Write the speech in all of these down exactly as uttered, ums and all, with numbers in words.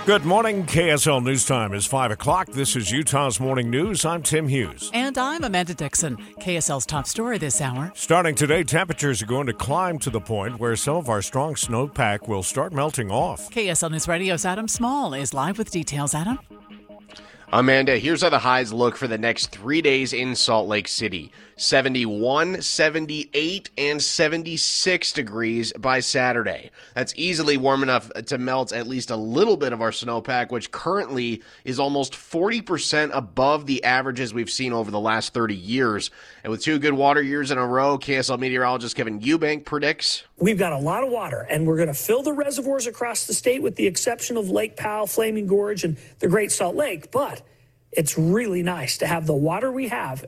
Good morning. K S L News Time is five o'clock. This is Utah's Morning News. I'm Tim Hughes. And I'm Amanda Dixon. K S L's top story this hour. Starting today, temperatures are going to climb to the point where some of our strong snowpack will start melting off. K S L News Radio's Adam Small is live with details. Adam? Amanda, here's how the highs look for the next three days in Salt Lake City. seventy-one, seventy-eight, and seventy-six degrees by Saturday. That's easily warm enough to melt at least a little bit of our snowpack, which currently is almost forty percent above the averages we've seen over the last thirty years. And with two good water years in a row, K S L meteorologist Kevin Eubank predicts we've got a lot of water, and we're going to fill the reservoirs across the state with the exception of Lake Powell, Flaming Gorge, and the Great Salt Lake. But it's really nice to have the water we have.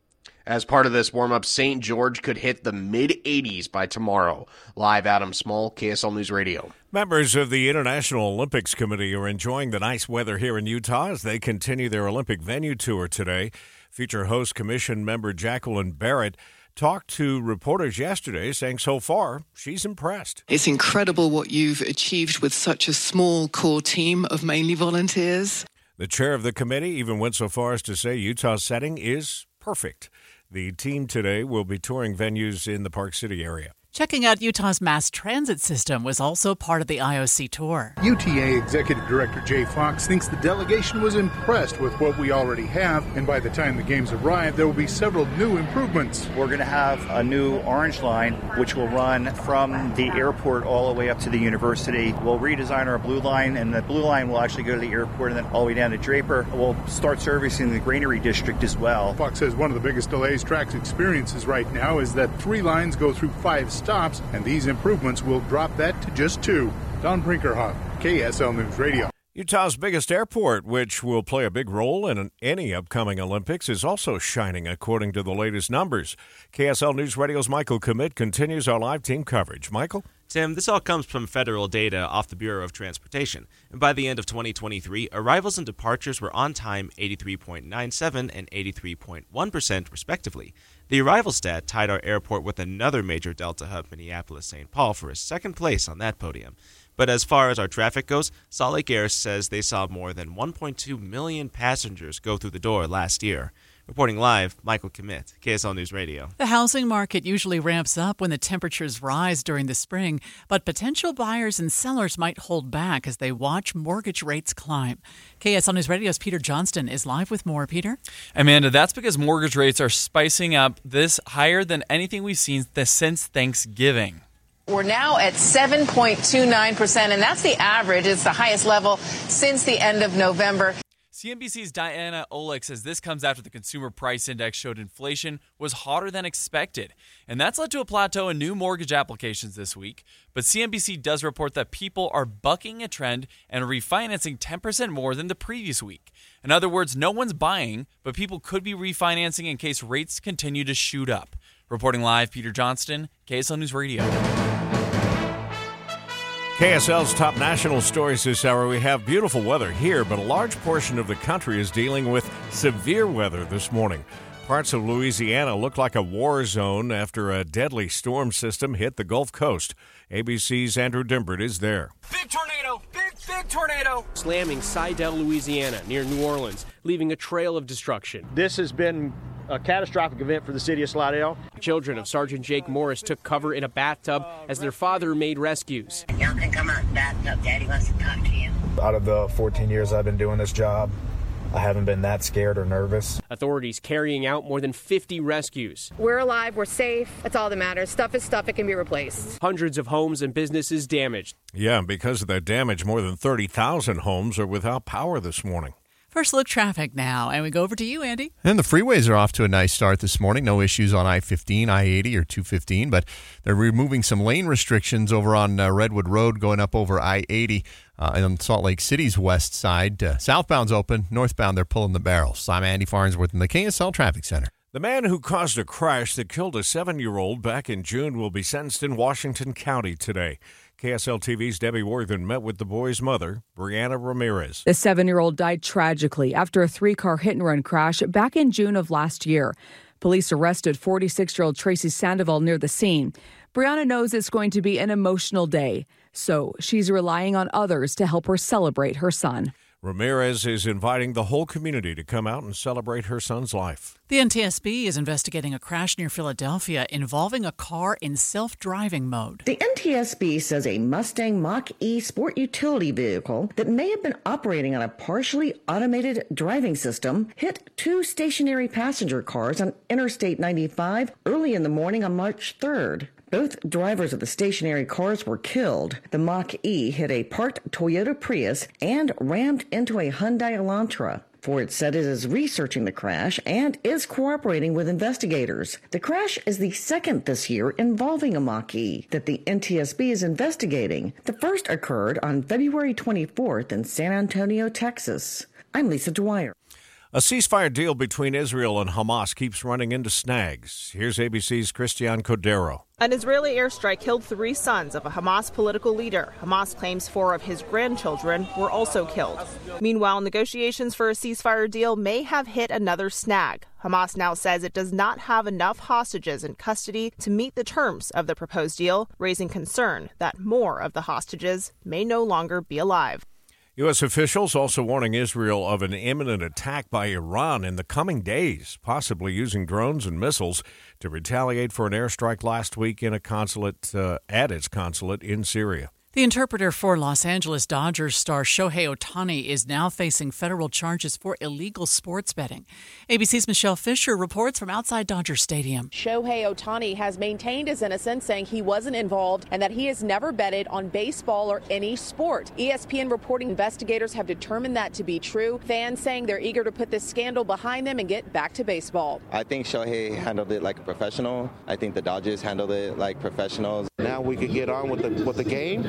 As part of this warm-up, Saint George could hit the mid-eighties by tomorrow. Live, Adam Small, K S L News Radio. Members of the International Olympics Committee are enjoying the nice weather here in Utah as they continue their Olympic venue tour today. Future host commission member Jacqueline Barrett talked to reporters yesterday, saying so far she's impressed. It's incredible what you've achieved with such a small core team of mainly volunteers. The chair of the committee even went so far as to say Utah's setting is perfect. The team today will be touring venues in the Park City area. Checking out Utah's mass transit system was also part of the I O C tour. U T A Executive Director Jay Fox thinks the delegation was impressed with what we already have, and by the time the games arrive, there will be several new improvements. We're going to have a new orange line, which will run from the airport all the way up to the university. We'll redesign our blue line, and the blue line will actually go to the airport and then all the way down to Draper. We'll start servicing the Granary District as well. Fox says one of the biggest delays Trax experiences right now is that three lines go through five stops, and these improvements will drop that to just two. Don Brinkerhoff, K S L News Radio. Utah's biggest airport, which will play a big role in any upcoming Olympics, is also shining, according to the latest numbers. K S L News Radio's Michael Commit continues our live team coverage. Michael? Tim, this all comes from federal data off the Bureau of Transportation. And by the end of twenty twenty-three, arrivals and departures were on time eighty-three point nine seven and eighty-three point one percent, respectively. The arrival stat tied our airport with another major Delta hub, Minneapolis-Saint Paul, for a second place on that podium. But as far as our traffic goes, Salt Lake Air says they saw more than one point two million passengers go through the door last year. Reporting live, Michael Commit, K S L News Radio. The housing market usually ramps up when the temperatures rise during the spring, but potential buyers and sellers might hold back as they watch mortgage rates climb. K S L News Radio's Peter Johnston is live with more. Peter? Amanda, that's because mortgage rates are spicing up this higher than anything we've seen since Thanksgiving. We're now at seven point two nine percent, and that's the average. It's the highest level since the end of November. C N B C's Diana Olick says this comes after the Consumer Price Index showed inflation was hotter than expected. And that's led to a plateau in new mortgage applications this week. But C N B C does report that people are bucking a trend and refinancing ten percent more than the previous week. In other words, no one's buying, but people could be refinancing in case rates continue to shoot up. Reporting live, Peter Johnston, K S L News Radio. K S L's top national stories this hour. We have beautiful weather here, but a large portion of the country is dealing with severe weather this morning. Parts of Louisiana look like a war zone after a deadly storm system hit the Gulf Coast. A B C's Andrew Dimbert is there. Big tornado! Big, big tornado! Slamming Sidell, Louisiana, near New Orleans, leaving a trail of destruction. This has been a catastrophic event for the city of Slidell. Children of Sergeant Jake Morris took cover in a bathtub as their father made rescues. Y'all can come out in the bathtub. Daddy wants to talk to you. Out of the fourteen years I've been doing this job, I haven't been that scared or nervous. Authorities carrying out more than fifty rescues. We're alive, we're safe, that's all that matters. Stuff is stuff, it can be replaced. Hundreds of homes and businesses damaged. Yeah, because of that damage, more than thirty thousand homes are without power this morning. First look traffic now, and we go over to you, Andy. And the freeways are off to a nice start this morning. No issues on I fifteen, I eighty, or two fifteen, but they're removing some lane restrictions over on uh, Redwood Road going up over I eighty uh, and on Salt Lake City's west side. Uh, southbound's open. Northbound, they're pulling the barrels. I'm Andy Farnsworth in the K S L Traffic Center. The man who caused a crash that killed a seven-year-old back in June will be sentenced in Washington County today. K S L T V's Debbie Worthen met with the boy's mother, Brianna Ramirez. The seven-year-old died tragically after a three-car hit-and-run crash back in June of last year. Police arrested forty-six-year-old Tracy Sandoval near the scene. Brianna knows it's going to be an emotional day. So she's relying on others to help her celebrate her son. Ramirez is inviting the whole community to come out and celebrate her son's life. The N T S B is investigating a crash near Philadelphia involving a car in self-driving mode. The N T S B says a Mustang Mach-E sport utility vehicle that may have been operating on a partially automated driving system hit two stationary passenger cars on Interstate ninety-five early in the morning on March third. Both drivers of the stationary cars were killed. The Mach-E hit a parked Toyota Prius and rammed into a Hyundai Elantra. Ford said it is researching the crash and is cooperating with investigators. The crash is the second this year involving a Mach-E that the N T S B is investigating. The first occurred on February twenty-fourth in San Antonio, Texas. I'm Lisa Dwyer. A ceasefire deal between Israel and Hamas keeps running into snags. Here's A B C's Christiane Cordero. An Israeli airstrike killed three sons of a Hamas political leader. Hamas claims four of his grandchildren were also killed. Meanwhile, negotiations for a ceasefire deal may have hit another snag. Hamas now says it does not have enough hostages in custody to meet the terms of the proposed deal, raising concern that more of the hostages may no longer be alive. U S officials also warning Israel of an imminent attack by Iran in the coming days, possibly using drones and missiles to retaliate for an airstrike last week in a consulate uh, at its consulate in Syria. The interpreter for Los Angeles Dodgers star Shohei Ohtani is now facing federal charges for illegal sports betting. A B C's Michelle Fisher reports from outside Dodger Stadium. Shohei Ohtani has maintained his innocence, saying he wasn't involved and that he has never betted on baseball or any sport. E S P N reporting investigators have determined that to be true. Fans saying they're eager to put this scandal behind them and get back to baseball. I think Shohei handled it like a professional. I think the Dodgers handled it like professionals. Now we could get on with the with the game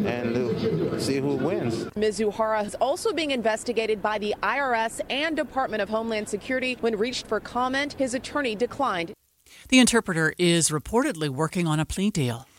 and see who wins. Mizuhara is also being investigated by the I R S and Department of Homeland Security. When reached for comment, his attorney declined. The interpreter is reportedly working on a plea deal.